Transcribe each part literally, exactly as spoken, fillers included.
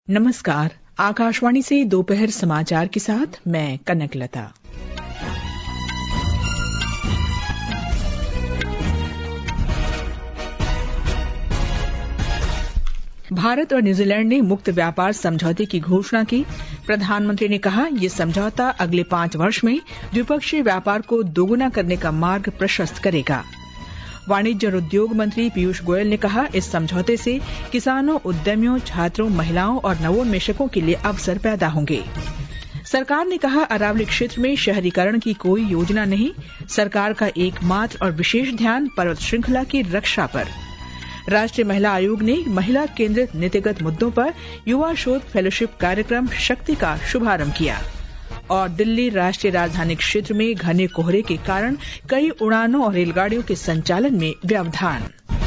नमस्कार, आकाशवाणी से दोपहर समाचार के साथ मैं कनकलता। भारत और न्यूजीलैंड ने मुक्त व्यापार समझौते की घोषणा की। प्रधानमंत्री ने कहा, ये समझौता अगले पांच वर्ष में द्विपक्षीय व्यापार को दोगुना करने का मार्ग प्रशस्त करेगा। वाणिज्य और उद्योग मंत्री पीयूष गोयल ने कहा, इस समझौते से किसानों, उद्यमियों, छात्रों, महिलाओं और नवोन्मेषकों के लिए अवसर पैदा होंगे। सरकार ने कहा, अरावली क्षेत्र में शहरीकरण की कोई योजना नहीं। सरकार का एकमात्र और विशेष ध्यान पर्वत श्रृंखला की रक्षा पर। राष्ट्रीय महिला आयोग ने महिला केंद्रित नीतिगत मुद्दों पर युवा शोध फेलोशिप कार्यक्रम शक्ति का शुभारंभ किया। और दिल्ली राष्ट्रीय राजधानी क्षेत्र में घने कोहरे के कारण कई उड़ानों और रेलगाड़ियों के संचालन में व्यवधान।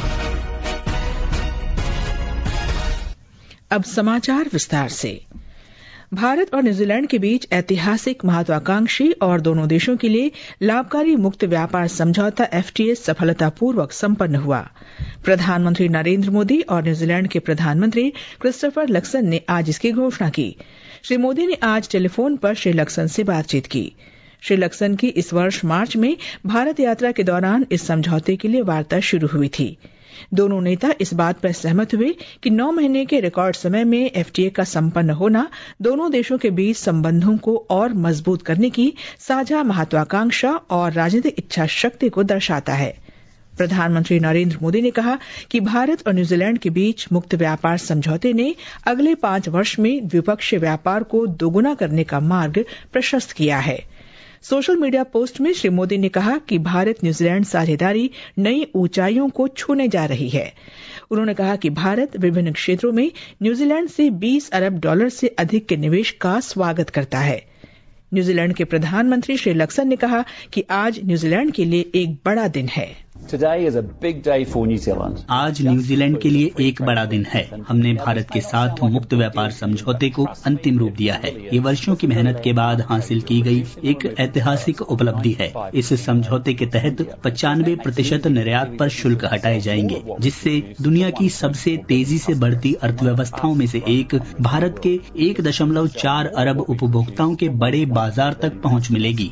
अब समाचार विस्तार से। भारत और न्यूजीलैंड के बीच ऐतिहासिक, महत्वाकांक्षी और दोनों देशों के लिए लाभकारी मुक्त व्यापार समझौता एफटीए सफलतापूर्वक संपन्न हुआ। प्रधानमंत्री नरेंद्र मोदी और न्यूजीलैंड के प्रधानमंत्री क्रिस्टोफर लक्सन ने आज इसकी घोषणा की। श्री मोदी ने आज टेलीफोन पर श्री लक्सन से बातचीत की। श्री लक्सन की इस वर्ष मार्च में भारत यात्रा के दौरान इस समझौते के लिए वार्ता शुरू हुई थी। दोनों नेता इस बात पर सहमत हुए कि नौ महीने के रिकॉर्ड समय में एफटीए का संपन्न होना दोनों देशों के बीच संबंधों को और मजबूत करने की साझा महत्वाकांक्षा और राजनीतिक इच्छा शक्ति को दर्शाता है। प्रधानमंत्री नरेंद्र मोदी ने कहा कि भारत और न्यूजीलैंड के बीच मुक्त व्यापार समझौते ने अगले पांच वर्ष में द्विपक्षीय व्यापार को दोगुना करने का मार्ग प्रशस्त किया है। सोशल मीडिया पोस्ट में श्री मोदी ने कहा कि भारत न्यूजीलैंड साझेदारी नई ऊंचाइयों को छूने जा रही है। उन्होंने कहा कि भारत विभिन्न क्षेत्रों में न्यूजीलैंड से बीस अरब डॉलर से अधिक के निवेश का स्वागत करता है। न्यूजीलैंड के प्रधानमंत्री श्री लक्सन ने कहा कि आज न्यूजीलैंड के लिए एक बड़ा दिन है। आज न्यूजीलैंड के लिए एक बड़ा दिन है। हमने भारत के साथ मुक्त व्यापार समझौते को अंतिम रूप दिया है। ये वर्षों की मेहनत के बाद हासिल की गई एक ऐतिहासिक उपलब्धि है। इस समझौते के तहत पचानवे प्रतिशत निर्यात पर शुल्क हटाए जाएंगे, जिससे दुनिया की सबसे तेजी से बढ़ती अर्थव्यवस्थाओं में से एक भारत के एक दशमलव चार अरब उपभोक्ताओं के बड़े बाजार तक पहुंच मिलेगी।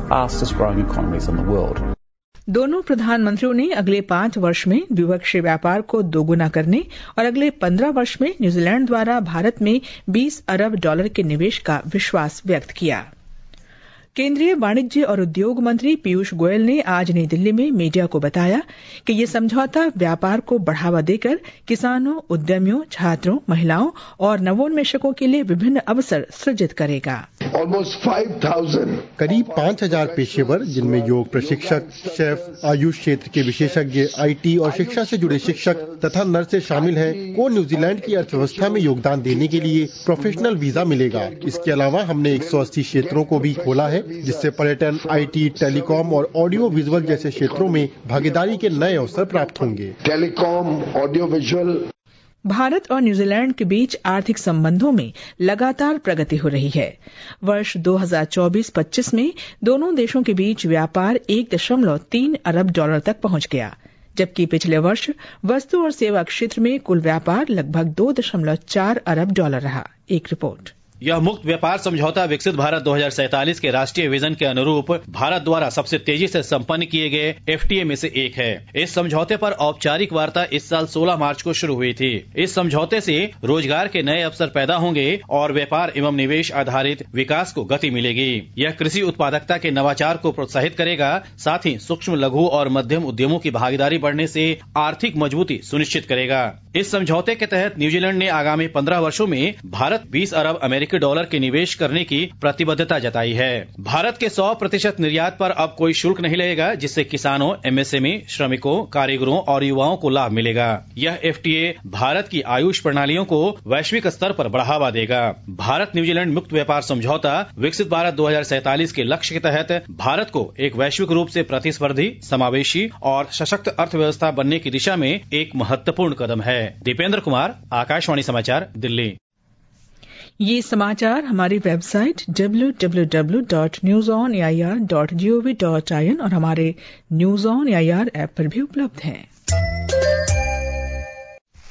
दोनों प्रधानमंत्रियों ने अगले पांच वर्ष में द्विपक्षीय व्यापार को दोगुना करने और अगले पंद्रह वर्ष में न्यूजीलैंड द्वारा भारत में बीस अरब डॉलर के निवेश का विश्वास व्यक्त किया। केंद्रीय वाणिज्य और उद्योग मंत्री पीयूष गोयल ने आज नई दिल्ली में मीडिया को बताया कि ये समझौता व्यापार को बढ़ावा देकर किसानों, उद्यमियों, छात्रों, महिलाओं और नवोन्मेषकों के लिए विभिन्न अवसर सृजित करेगा। करीब पाँच हजार पेशेवर, जिनमें योग प्रशिक्षक, शेफ, आयुष क्षेत्र के विशेषज्ञ, आईटी और शिक्षा से जुड़े शिक्षक तथा नर्सें शामिल हैं, को न्यूजीलैंड की अर्थव्यवस्था में योगदान देने के लिए प्रोफेशनल वीजा मिलेगा। इसके अलावा हमने एक सौ अस्सी क्षेत्रों को भी खोला है, जिससे पर्यटन, आईटी, टेलीकॉम और ऑडियो विजुअल जैसे क्षेत्रों में भागीदारी के नए अवसर प्राप्त होंगे। Telecom, audio visual. भारत और न्यूजीलैंड के बीच आर्थिक संबंधों में लगातार प्रगति हो रही है। वर्ष दो हज़ार चौबीस पच्चीस में दोनों देशों के बीच व्यापार एक दशमलव तीन अरब डॉलर तक पहुंच गया, जबकि पिछले वर्ष वस्तु और सेवा क्षेत्र में कुल व्यापार लगभग दो दशमलव चार अरब डॉलर रहा। एक रिपोर्ट। यह मुक्त व्यापार समझौता विकसित भारत दो हज़ार सैंतालीस के राष्ट्रीय विजन के अनुरूप भारत द्वारा सबसे तेजी से संपन्न किए गए एफटीए में से एक है। इस समझौते पर औपचारिक वार्ता इस साल सोलह मार्च को शुरू हुई थी। इस समझौते से रोजगार के नए अवसर पैदा होंगे और व्यापार एवं निवेश आधारित विकास को गति मिलेगी। यह कृषि उत्पादकता के नवाचार को प्रोत्साहित करेगा, साथ ही सूक्ष्म, लघु और मध्यम उद्यमों की भागीदारी बढ़ने से आर्थिक मजबूती सुनिश्चित करेगा। इस समझौते के तहत न्यूजीलैंड ने आगामी पंद्रह वर्षों में भारत बीस अरब अमेरिकी डॉलर के निवेश करने की प्रतिबद्धता जताई है। भारत के सौ प्रतिशत निर्यात पर अब कोई शुल्क नहीं लगेगा, जिससे किसानों, एमएसएमई, श्रमिकों, कारीगरों और युवाओं को लाभ मिलेगा। यह एफटीए भारत की आयुष प्रणालियों को वैश्विक स्तर पर बढ़ावा देगा। भारत न्यूजीलैंड मुक्त व्यापार समझौता विकसित भारत दो हज़ार सैंतालीस के लक्ष्य के तहत भारत को एक वैश्विक रूप से प्रतिस्पर्धी, समावेशी और सशक्त अर्थव्यवस्था बनने की दिशा में एक महत्वपूर्ण कदम है। दीपेंद्र कुमार, आकाशवाणी समाचार, दिल्ली। ये समाचार हमारी website W W W dot news on A I R dot G O V dot I N और हमारे news on A I R app पर भी उपलब्ध हैं।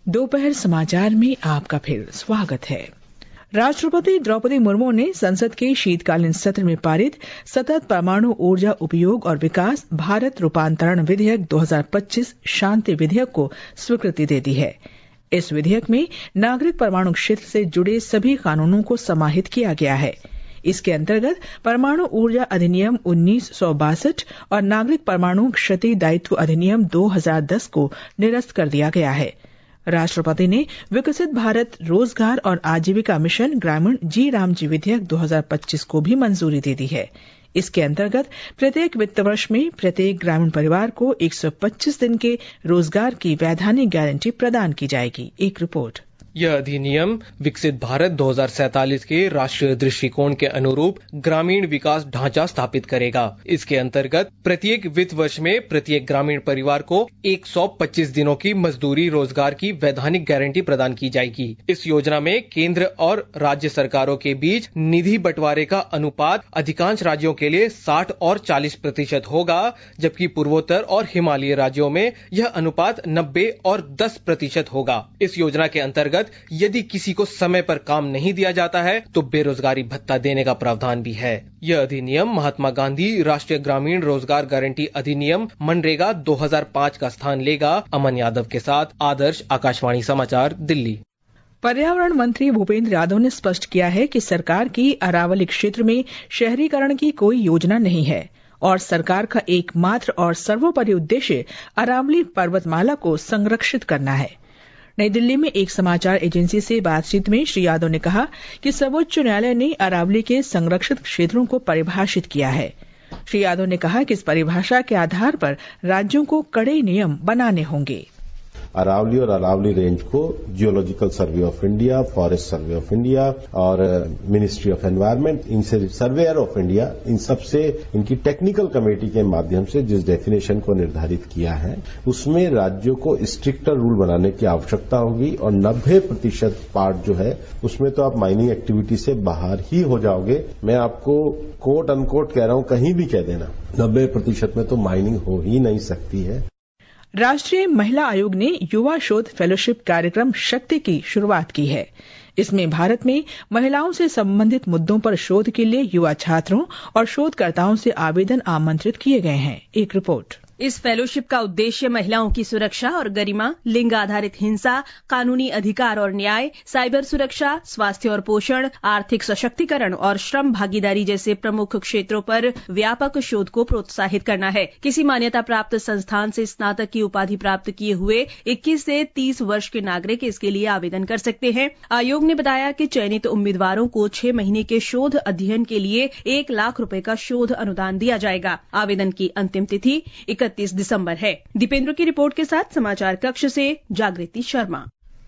दोपहर समाचार में आपका फिर स्वागत है। राष्ट्रपति द्रौपदी मुर्मू ने संसद के शीतकालीन सत्र में पारित सतत परमाणु ऊर्जा उपयोग और विकास भारत रूपांतरण विधेयक दो हज़ार पच्चीस शांति विधेयक को स्वीकृति दे दी है। इस विधेयक में नागरिक परमाणु क्षेत्र से जुड़े सभी कानूनों को समाहित किया गया है। इसके अंतर्गत परमाणु ऊर्जा अधिनियम उन्नीस सौ बासठ और नागरिक परमाणु क्षति दायित्व अधिनियम दो हज़ार दस को निरस्त कर दिया गया है। राष्ट्रपति ने विकसित भारत रोजगार और आजीविका मिशन ग्रामीण जी रामजी विधेयक दो हज़ार पच्चीस को भी मंजूरी दे दी है। इसके अंतर्गत प्रत्येक वित्त वर्ष में प्रत्येक ग्रामीण परिवार को एक सौ पच्चीस दिन के रोजगार की वैधानिक गारंटी प्रदान की जाएगी। एक रिपोर्ट। यह अधिनियम विकसित भारत दो हज़ार सैतालीस के राष्ट्रीय दृष्टिकोण के अनुरूप ग्रामीण विकास ढांचा स्थापित करेगा। इसके अंतर्गत प्रत्येक वित्त वर्ष में प्रत्येक ग्रामीण परिवार को एक सौ पच्चीस दिनों की मजदूरी रोजगार की वैधानिक गारंटी प्रदान की जाएगी। इस योजना में केंद्र और राज्य सरकारों के बीच निधि बंटवारे का अनुपात अधिकांश राज्यों के लिए साठ और चालीस प्रतिशत होगा, जबकि पूर्वोत्तर और हिमालयी राज्यों में यह अनुपात नब्बे और दस प्रतिशत होगा। इस योजना के अंतर्गत यदि किसी को समय पर काम नहीं दिया जाता है तो बेरोजगारी भत्ता देने का प्रावधान भी है। यह अधिनियम महात्मा गांधी राष्ट्रीय ग्रामीण रोजगार गारंटी अधिनियम मनरेगा दो हज़ार पाँच का स्थान लेगा। अमन यादव के साथ आदर्श, आकाशवाणी समाचार, दिल्ली। पर्यावरण मंत्री भूपेंद्र यादव ने स्पष्ट किया है कि सरकार की अरावली क्षेत्र में शहरीकरण की कोई योजना नहीं है और सरकार का एकमात्र और सर्वोपरि उद्देश्य अरावली पर्वतमाला को संरक्षित करना है। नई दिल्ली में एक समाचार एजेंसी से बातचीत में श्री यादव ने कहा कि सर्वोच्च न्यायालय ने अरावली के संरक्षित क्षेत्रों को परिभाषित किया है। श्री यादव ने कहा कि इस परिभाषा के आधार पर राज्यों को कड़े नियम बनाने होंगे। अरावली और अरावली रेंज को geological survey of India, forest survey of India और मिनिस्ट्री ऑफ एनवायरनमेंट, इनसे सर्वेयर ऑफ इंडिया, इन सब से इनकी टेक्निकल कमेटी के माध्यम से जिस डेफिनेशन को निर्धारित किया है उसमें राज्यों को स्ट्रिक्टर रूल बनाने की आवश्यकता होगी और नब्बे प्रतिशत पार्ट जो है उसमें तो आप माइनिंग एक्टिविटी से बाहर ही हो जाओगे। मैं आपको कोट अनकोट कह रहा हूं, कहीं भी कह देना, नब्बे प्रतिशत में तो माइनिंग हो ही नहीं सकती है। राष्ट्रीय महिला आयोग ने युवा शोध फेलोशिप कार्यक्रम शक्ति की शुरुआत की है। इसमें भारत में महिलाओं से संबंधित मुद्दों पर शोध के लिए युवा छात्रों और शोधकर्ताओं से आवेदन आमंत्रित किए गए हैं। एक रिपोर्ट। इस फेलोशिप का उद्देश्य महिलाओं की सुरक्षा और गरिमा, लिंग आधारित हिंसा, कानूनी अधिकार और न्याय, साइबर सुरक्षा, स्वास्थ्य और पोषण, आर्थिक सशक्तिकरण और श्रम भागीदारी जैसे प्रमुख क्षेत्रों पर व्यापक शोध को प्रोत्साहित करना है। किसी मान्यता प्राप्त संस्थान से स्नातक की उपाधि प्राप्त किए हुए इक्कीस से तीस वर्ष के नागरिक इसके लिए आवेदन कर सकते हैं। आयोग ने बताया कि चयनित उम्मीदवारों को छह महीने के शोध अध्ययन के लिए एक लाख रुपए का शोध अनुदान दिया जाएगा। आवेदन की अंतिम तिथि इकतीस दिसंबर है। दीपेंद्र की रिपोर्ट के साथ समाचार कक्ष से जागृति शर्मा।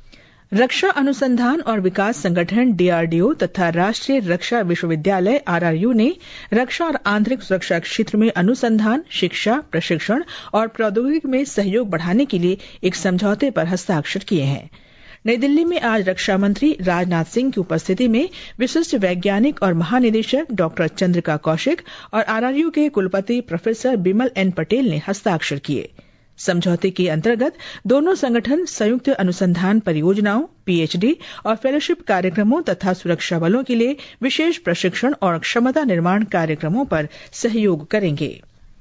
रक्षा अनुसंधान और विकास संगठन डीआरडीओ तथा राष्ट्रीय रक्षा विश्वविद्यालय आरआरयू ने रक्षा और आंतरिक सुरक्षा क्षेत्र में अनुसंधान, शिक्षा, प्रशिक्षण और प्रौद्योगिकी में सहयोग बढ़ाने के लिए एक समझौते पर हस्ताक्षर किए हैं। नई दिल्ली में आज रक्षा मंत्री राजनाथ सिंह की उपस्थिति में विशिष्ट वैज्ञानिक और महानिदेशक डॉक्टर चंद्रिका कौशिक और आरआरयू के कुलपति प्रोफेसर बिमल एन पटेल ने हस्ताक्षर किए। समझौते के अंतर्गत दोनों संगठन संयुक्त अनुसंधान परियोजनाओं, पीएचडी और फेलोशिप कार्यक्रमों तथा सुरक्षा बलों के लिए विशेष प्रशिक्षण और क्षमता निर्माण कार्यक्रमों पर सहयोग करेंगे।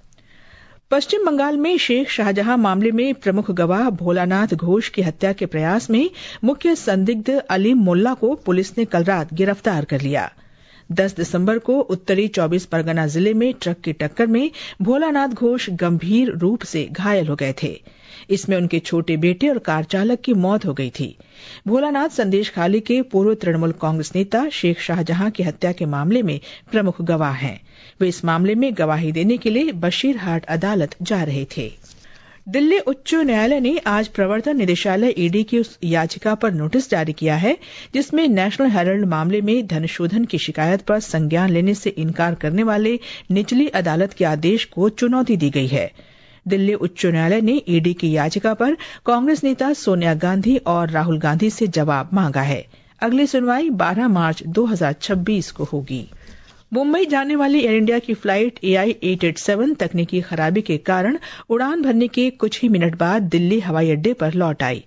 पश्चिम बंगाल में शेख शाहजहां मामले में प्रमुख गवाह भोलानाथ घोष की हत्या के प्रयास में मुख्य संदिग्ध अलीम मोल्ला को पुलिस ने कल रात गिरफ्तार कर लिया। दस दिसंबर को उत्तरी चौबीस परगना जिले में ट्रक की टक्कर में भोलानाथ घोष गंभीर रूप से घायल हो गए थे। इसमें उनके छोटे बेटे और कार चालक की मौत हो गई थी। भोलानाथ संदेश खाली के पूर्व तृणमूल कांग्रेस नेता शेख शाहजहां की हत्या के मामले में प्रमुख गवाह हैं। वे इस मामले में गवाही देने के लिए बशीरहाट अदालत जा रहे थे। दिल्ली उच्च न्यायालय ने आज प्रवर्तन निदेशालय ईडी की उस याचिका पर नोटिस जारी किया है जिसमें नेशनल हेराल्ड मामले में धनशोधन की शिकायत पर संज्ञान लेने से इनकार करने वाले निचली अदालत के आदेश को चुनौती दी गई है। दिल्ली उच्च न्यायालय ने ईडी की याचिका पर कांग्रेस नेता सोनिया गांधी और राहुल गांधी से जवाब मांगा है। अगली सुनवाई बारह मार्च दो हज़ार छब्बीस को होगी। मुंबई जाने वाली एयर इंडिया की फ्लाइट ए आई आठ सौ सत्तासी तकनीकी खराबी के कारण उड़ान भरने के कुछ ही मिनट बाद दिल्ली हवाई अड्डे पर लौट आई।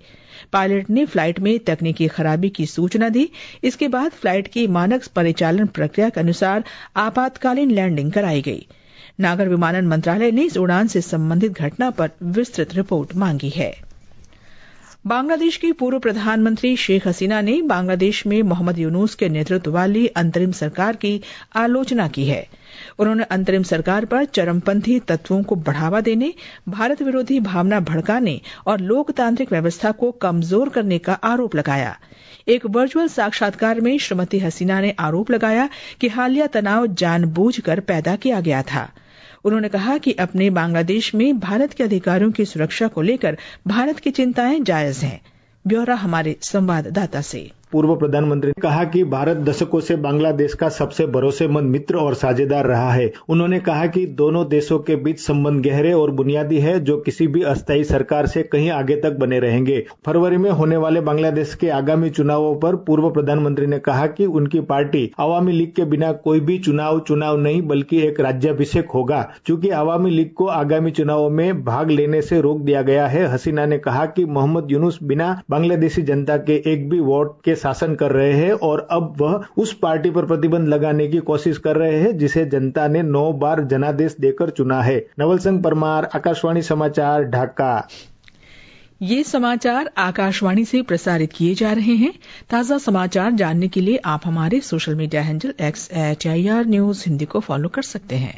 पायलट ने फ्लाइट में तकनीकी खराबी की सूचना दी। इसके बाद फ्लाइट की मानक परिचालन प्रक्रिया के अनुसार आपातकालीन लैंडिंग कराई गई। नागर विमानन मंत्रालय ने इस उड़ान से संबंधित घटना पर विस्तृत रिपोर्ट मांगी है। बांग्लादेश की पूर्व प्रधानमंत्री शेख हसीना ने बांग्लादेश में मोहम्मद यूनुस के नेतृत्व वाली अंतरिम सरकार की आलोचना की है। उन्होंने अंतरिम सरकार पर चरमपंथी तत्वों को बढ़ावा देने, भारत विरोधी भावना भड़काने और लोकतांत्रिक व्यवस्था को कमजोर करने का आरोप लगाया। एक वर्चुअल साक्षात्कार में श्रीमती हसीना ने आरोप लगाया कि हालिया तनाव जानबूझकर पैदा किया गया था। उन्होंने कहा कि अपने बांग्लादेश में भारत के अधिकारियों की सुरक्षा को लेकर भारत की चिंताएं जायज हैं। ब्यौरा हमारे संवाददाता से। पूर्व प्रधानमंत्री ने कहा कि भारत दशकों से बांग्लादेश का सबसे भरोसेमंद मित्र और साझेदार रहा है। उन्होंने कहा कि दोनों देशों के बीच संबंध गहरे और बुनियादी है, जो किसी भी अस्थायी सरकार से कहीं आगे तक बने रहेंगे। फरवरी में होने वाले बांग्लादेश के आगामी चुनावों पर पूर्व प्रधानमंत्री ने कहा कि उनकी पार्टी अवामी लीग के बिना कोई भी चुनाव चुनाव नहीं बल्कि एक राज्याभिषेक होगा। चूंकि अवामी लीग को आगामी चुनावों में भाग लेने से रोक दिया गया है। हसीना ने कहा कि मोहम्मद यूनुस बिना बांग्लादेशी जनता के एक भी वोट के शासन कर रहे हैं और अब वह उस पार्टी पर प्रतिबंध लगाने की कोशिश कर रहे हैं जिसे जनता ने नौ बार जनादेश देकर चुना है। नवल सिंह परमार, आकाशवाणी समाचार, ढाका। ये समाचार आकाशवाणी से प्रसारित किए जा रहे हैं। ताजा समाचार जानने के लिए आप हमारे social media handle X at I R news Hindi को फॉलो कर सकते हैं।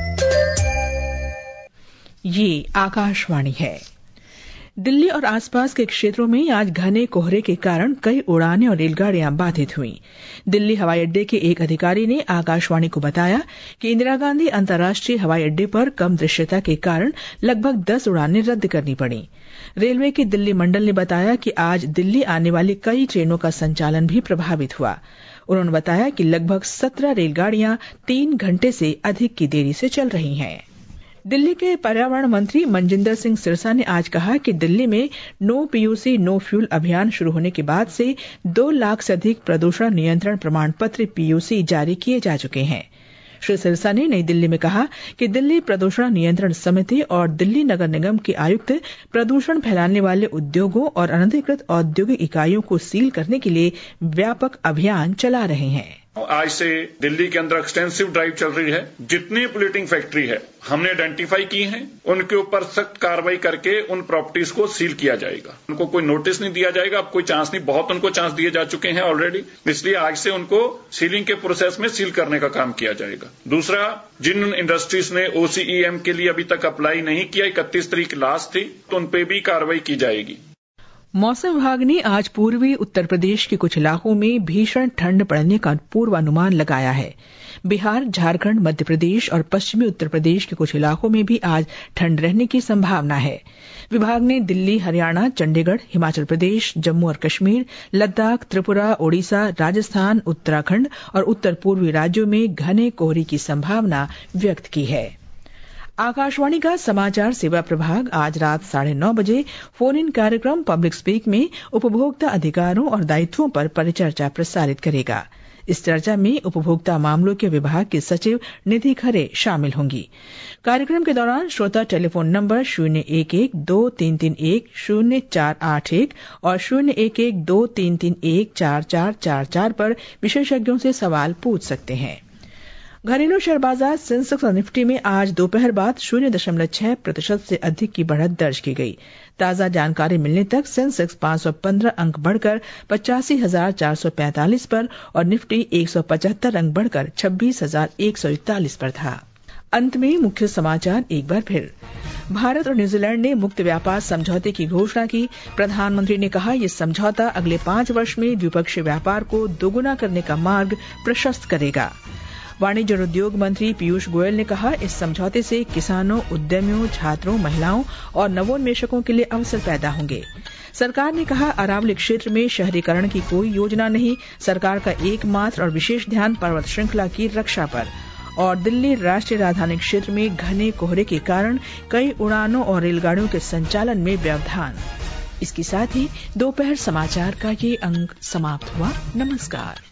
ये आकाशवाणी है। दिल्ली और आसपास के क्षेत्रों में आज घने कोहरे के कारण कई उड़ानें और रेलगाड़ियां बाधित हुईं। दिल्ली हवाई अड्डे के एक अधिकारी ने आकाशवाणी को बताया कि इंदिरा गांधी अंतर्राष्ट्रीय हवाई अड्डे पर कम दृश्यता के कारण लगभग दस उड़ानें रद्द करनी पड़ी। रेलवे के दिल्ली मंडल ने बताया कि आज दिल्ली आने वाली कई ट्रेनों का संचालन भी प्रभावित हुआ। उन्होंने बताया कि लगभग सत्रह रेलगाड़ियां तीन घंटे से अधिक की देरी से चल रही हैं। दिल्ली के पर्यावरण मंत्री मनजिंदर सिंह सिरसा ने आज कहा कि दिल्ली में नो पीयूसी नो फ्यूल अभियान शुरू होने के बाद से दो लाख से अधिक प्रदूषण नियंत्रण प्रमाण पत्र पीयूसी जारी किए जा चुके हैं। श्री सिरसा ने नई दिल्ली में कहा कि दिल्ली प्रदूषण नियंत्रण समिति और दिल्ली नगर निगम के आयुक्त प्रदूषण फैलाने वाले उद्योगों और अनधिकृत औद्योगिक इकाइयों को सील करने के लिए व्यापक अभियान चला रहे हैं। आज से दिल्ली के अंदर एक्सटेंसिव ड्राइव चल रही है। जितनी पोल्यूटिंग फैक्ट्री है हमने आइडेंटिफाई की है, उनके ऊपर सख्त कार्रवाई करके उन प्रॉपर्टीज को सील किया जाएगा। उनको कोई नोटिस नहीं दिया जाएगा, अब कोई चांस नहीं, बहुत उनको चांस दिए जा चुके हैं ऑलरेडी। इसलिए आज से उनको सीलिंग के प्रोसेस में सील करने का काम किया जाएगा। दूसरा, जिन इंडस्ट्रीज ने ओसीईएम के लिए अभी तक अप्लाई नहीं किया, इकतीस तारीख लास्ट थी, तो उन पे भी कार्रवाई की जाएगी। मौसम विभाग ने आज पूर्वी उत्तर प्रदेश के कुछ इलाकों में भीषण ठंड पड़ने का पूर्वानुमान लगाया है। बिहार, झारखंड, मध्य प्रदेश और पश्चिमी उत्तर प्रदेश के कुछ इलाकों में भी आज ठंड रहने की संभावना है। विभाग ने दिल्ली, हरियाणा, चंडीगढ़, हिमाचल प्रदेश, जम्मू और कश्मीर, लद्दाख, त्रिपुरा, ओडिशा, राजस्थान, उत्तराखंड और उत्तर पूर्वी राज्यों में घने कोहरे की संभावना व्यक्त की है। आकाशवाणी का समाचार सेवा प्रभाग आज रात साढ़े नौ बजे फोन इन कार्यक्रम पब्लिक स्पीक में उपभोक्ता अधिकारों और दायित्वों पर परिचर्चा प्रसारित करेगा। इस चर्चा में उपभोक्ता मामलों के विभाग के सचिव निधि खरे शामिल होंगी। कार्यक्रम के दौरान श्रोता टेलीफोन नंबर शून्य एक एक दो तीन तीन एक शून्य चार आठ एक और शून्य एक एक दो तीन तीन एक चार चार चार चार पर विशेषज्ञों से सवाल पूछ सकते हैं। घरेलू शेयर बाजार सेंसेक्स और निफ्टी में आज दोपहर बाद शून्य दशमलव छह प्रतिशत से अधिक की बढ़त दर्ज की गई। ताजा जानकारी मिलने तक सेंसेक्स पांच सौ पंद्रह अंक बढ़कर पचासी हजार चार सौ पैंतालीस पर और निफ्टी एक सौ पचहत्तर अंक बढ़कर छब्बीस हजार एक सौ इकतालीस पर था। अंत में मुख्य समाचार एक बार फिर। भारत और न्यूजीलैंड ने मुक्त व्यापार समझौते की घोषणा की। प्रधानमंत्री ने कहा यह समझौता अगले पांच वर्ष में द्विपक्षीय व्यापार को दोगुना करने का मार्ग प्रशस्त करेगा। वाणिज्य और उद्योग मंत्री पीयूष गोयल ने कहा इस समझौते से किसानों, उद्यमियों, छात्रों, महिलाओं और नवोन्मेषकों के लिए अवसर पैदा होंगे। सरकार ने कहा अरावली क्षेत्र में शहरीकरण की कोई योजना नहीं, सरकार का एकमात्र और विशेष ध्यान पर्वत श्रृंखला की रक्षा पर। और दिल्ली राष्ट्रीय राजधानी क्षेत्र में घने कोहरे के कारण कई उड़ानों और रेलगाड़ियों के संचालन में व्यवधान। इसके साथ ही दोपहर समाचार का ये अंक समाप्त हुआ। नमस्कार।